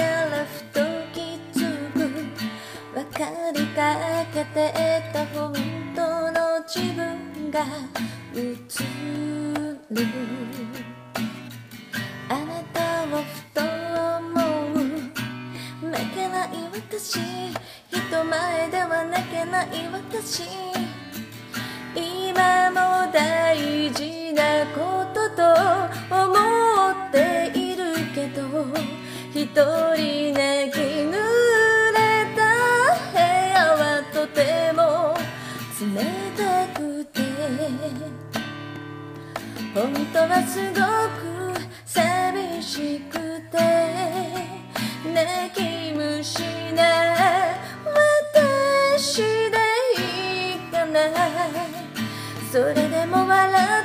らふと気づく、分かりかけてた本当の自分が映る。あなたをふと思う、負けない私、人前では泣けない私、今も大事なことと思っているけど、一人泣き濡れた部屋はとても冷たくて、本当はすごく寂しくて、泣き虫な私でいいかな、それでも笑